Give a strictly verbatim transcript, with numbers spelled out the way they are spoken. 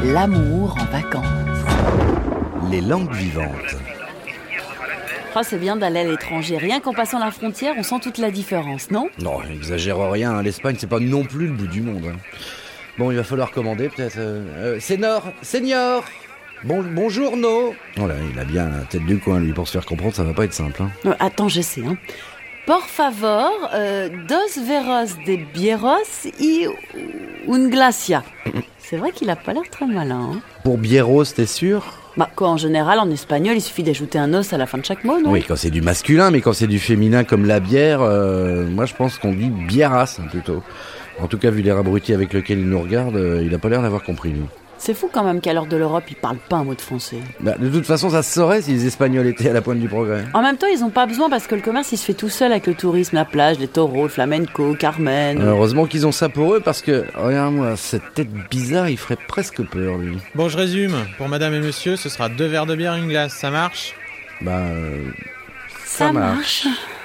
L'amour en vacances. Les langues vivantes. Oh, c'est bien d'aller à l'étranger. Rien qu'en passant la frontière, on sent toute la différence, non ? Non, exagère rien, hein. L'Espagne, c'est pas non plus le bout du monde. Hein. Bon, il va falloir commander, peut-être... Euh, euh, Sénor, Seigneur bon, Bonjour, no Oh là, il a bien la tête du coin, lui, pour se faire comprendre, ça va pas être simple. Hein. Euh, attends, j'essaie, hein. Por favor, euh, dos verros de bieros y un glacia. C'est vrai qu'il a pas l'air très malin, hein. Pour bieros, t'es sûr ? Bah, quoi, en général, en espagnol, il suffit d'ajouter un os à la fin de chaque mot, non ? Oui, quand c'est du masculin, mais quand c'est du féminin comme la bière, euh, moi je pense qu'on dit biéras, hein, plutôt. En tout cas, vu l'air abruti avec lequel il nous regarde, euh, il a pas l'air d'avoir compris, lui. C'est fou quand même qu'à l'heure de l'Europe, ils parlent pas un mot de français. Bah, de toute façon, ça se saurait si les Espagnols étaient à la pointe du progrès. En même temps, ils ont pas besoin parce que le commerce, il se fait tout seul avec le tourisme, la plage, les taureaux, le flamenco, Carmen... Heureusement qu'ils ont ça pour eux parce que, regarde-moi, cette tête bizarre, il ferait presque peur, lui. Bon, je résume. Pour madame et monsieur, ce sera deux verres de bière et une glace. Ça marche ? Bah... Euh, ça, ça marche. marche.